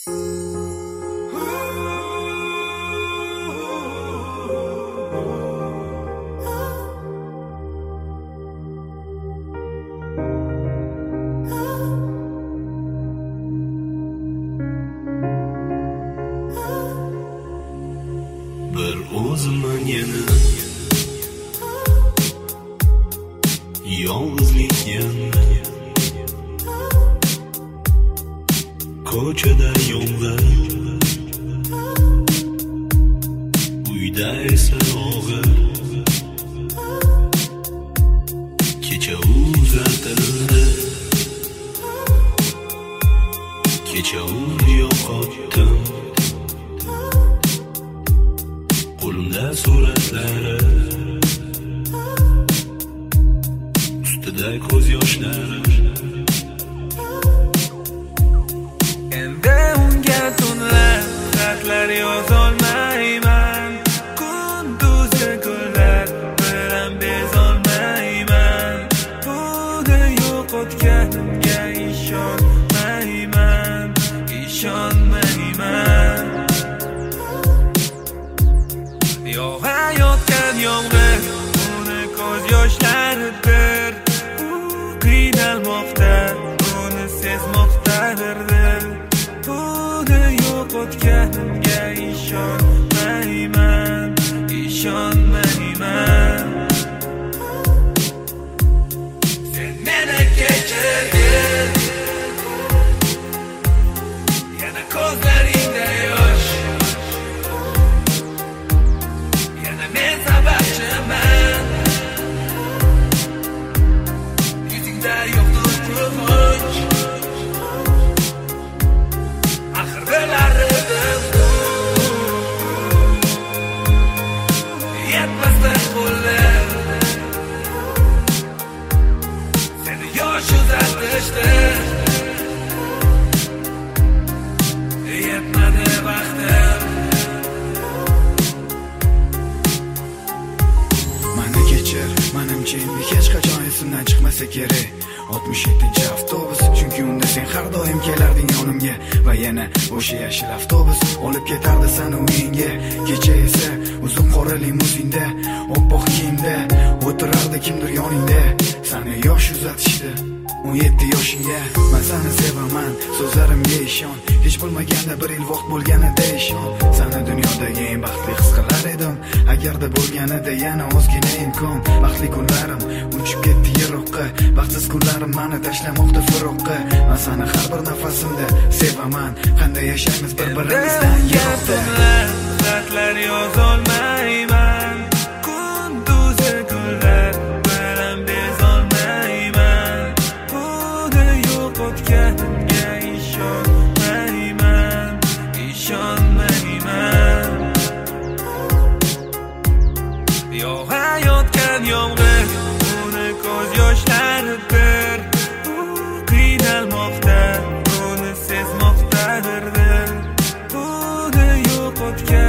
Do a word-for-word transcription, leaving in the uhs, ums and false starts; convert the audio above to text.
Bir o'zimman yana yolg'izlik yana ko'chada yolg'iz uyda esa og'ir kecha uzatildi kecha u yo'qotdim qo'limda suratlari ustida ko'z yoshlari endi unga tunlar xatlar yozolmayman kunduzi kunlar bilan bezolmayman buni yo'qotganimga ishonmayman ishonmayman yog'ayotgan yomg'ir uni ko'z yoshlaridir u qiynalmoqda uni sezmoqdadir dil buni yo'qotganimga ishonmayman ishonmayman sen meni kechirgin yana ko'zlaringda yosh yana men sababchiman yuzingda yo'qdir quvonch axir bilardim yetmasdi qo'llar seni yosh uzatishdi yetmadi vaqtim mani kechir manimcha endi hech qachon esimdan chiqmasa kerak oltmish yettinchi avtobus chunki unda sen har doim kelarding yonimga va yana o'sha yashil avtobus olib ketardi seni uyingga kecha esa uzun qora limuzinda oppoq kiyimda o'tirardi kimdir yoningda seni yosh uzatishdi o'n yetti yoshingga men seni sevaman so'zlarimga ishon hech bo'lmaganda bir yil vaqt bo'lganida ishon seni dunyodagi eng baxtli his qilar edim agarda bo'lganida yana ozgina imkon baxtli kunlarim uchib ketdi yiroqqa baxtsiz kunlarim meni tashlamoqda firoqqa men seni har bir nafasimda sevaman qanday yashaymiz bir birimizdan yiroqda xatlar yozolmayman kunduzi kunlar bilan bezolmayman buni yo'qotganimga ishonmayman ishonmayman yog'ayotgan yomg'ir uni ko'z yoshlaridir u qiynalmoqda uni sezmoqdadir dil buni yo'qotgan